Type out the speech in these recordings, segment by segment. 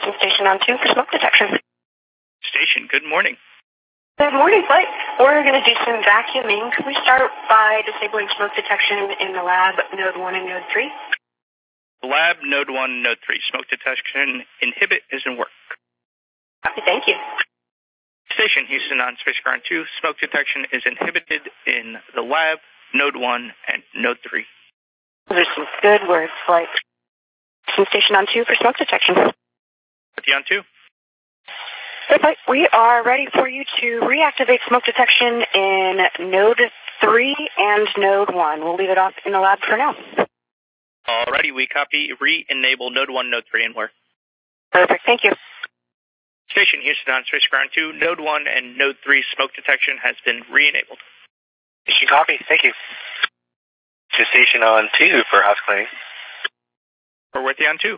Station on 2 for smoke detection. Station, good morning. Good morning, Flight. We're going to do some vacuuming. Can we start by disabling smoke detection in the lab, Node 1 and Node 3? Lab, Node 1, Node 3. Smoke detection inhibit is in work. Copy, thank you. Station, Houston on Space Ground 2. Smoke detection is inhibited in the lab, Node 1, and Node 3. Those are some good words, Flight. Station on 2 for smoke detection. On 2. Hey, Flight. We are ready for you to reactivate smoke detection in Node 3 and Node 1. We'll leave it off in the lab for now. Alrighty, we copy. Re-enable Node 1, Node 3, and work. Perfect, thank you. Station, Houston on Space Ground 2. Node 1 and Node 3 smoke detection has been re-enabled. Station copy, thank you. Station on 2 for house cleaning. We're with you on 2.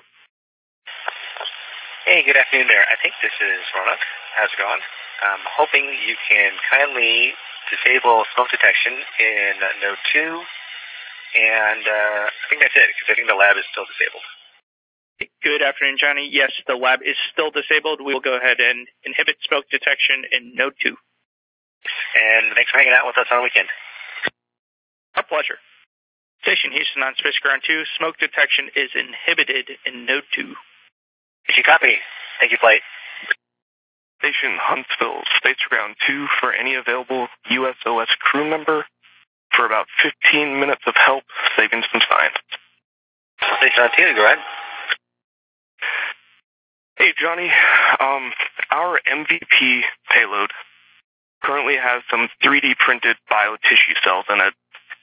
Hey, good afternoon there. I think this is Ronak. How's it going? I'm hoping you can kindly disable smoke detection in Node 2. And I think that's it, because I think the lab is still disabled. Good afternoon, Johnny. Yes, the lab is still disabled. We will go ahead and inhibit smoke detection in Node 2. And thanks for hanging out with us on the weekend. Our pleasure. Station, Houston on Space Ground 2. Smoke detection is inhibited in Node 2. Station copy. Thank you, Flight. Station Huntsville, Space Ground 2 for any available USOS crew member for about 15 minutes of help saving some science. Station on 2, go ahead. Hey, Johnny. Our MVP payload currently has some 3D printed biotissue cells in it.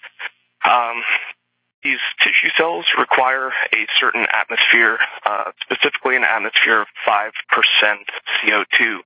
These tissue cells require a certain atmosphere, specifically an atmosphere of 5% CO2.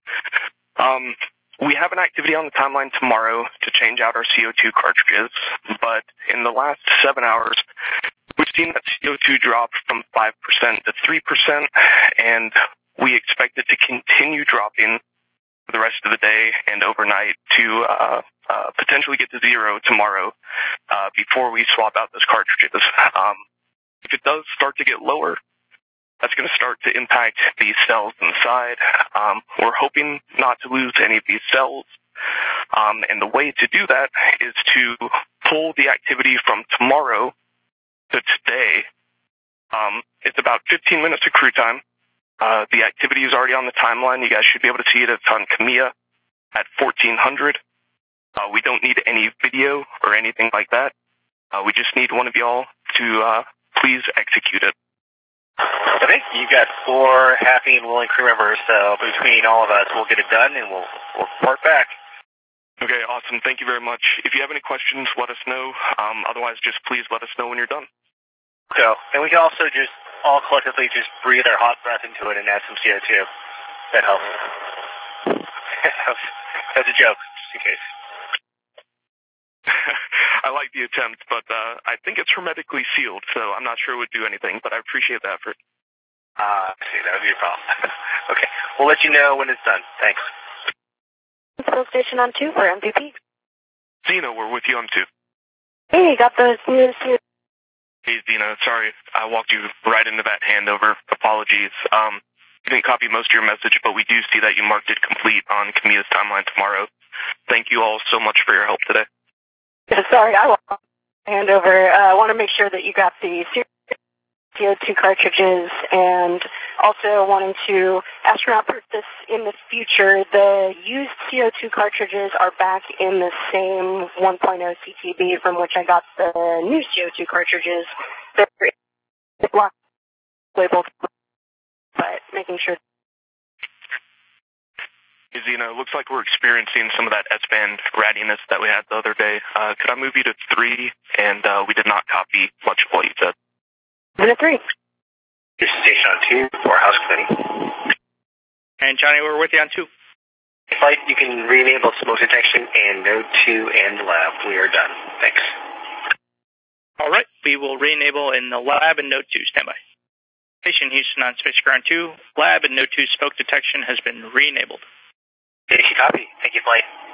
We have an activity on the timeline tomorrow to change out our CO2 cartridges, but in the last 7 hours, we've seen that CO2 drop from 5% to 3%, and we expect it to continue dropping for the rest of the day and overnight to potentially get to 0 tomorrow before we swap out those cartridges. If it does start to get lower, that's going to start to impact these cells inside. We're hoping not to lose any of these cells. And the way to do that is to pull the activity from tomorrow to today. It's about 15 minutes of crew time. The activity is already on the timeline. You guys should be able to see it. It's on Camilla at 1400. We don't need any video or anything like that. We just need one of y'all to please execute it. Okay, you've got 4 happy and willing crew members, so between all of us, we'll get it done and we'll report back. Okay, awesome. Thank you very much. If you have any questions, let us know. Otherwise, just please let us know when you're done. So, and we can also just all collectively just breathe our hot breath into it and add some CO2. That helps. That's a joke, just in case. I like the attempt, but I think it's hermetically sealed, so I'm not sure it would do anything, but I appreciate the effort. See, that would be a problem. Okay, we'll let you know when it's done. Thanks. Control Station on 2 for MVP. Zeno, we're with you on 2. Hey, got those news here. Hey, Zeno, sorry, I walked you right into that handover. Apologies. You didn't copy most of your message, but we do see that you marked it complete on Camilla's timeline tomorrow. Thank you all so much for your help today. Sorry, I will hand over. I want to make sure that you got the CO2 cartridges, and also wanting to astronaut proof this in the future. The used CO2 cartridges are back in the same 1.0 CTB from which I got the new CO2 cartridges. They're block labeled, but making sure. Zeno, it looks like we're experiencing some of that S-band rattiness that we had the other day. Could I move you to 3? And we did not copy much of what you said. Minute 3. This is Station on 2 for house cleaning. And Johnny, we're with you on 2. Flight, you can re-enable smoke detection in Node 2 and the lab. We are done. Thanks. All right, we will re-enable in the lab and Node 2. Standby. Station Houston on Space Ground 2. Lab and Node 2 smoke detection has been re-enabled. Station copy. Thank you, Flight.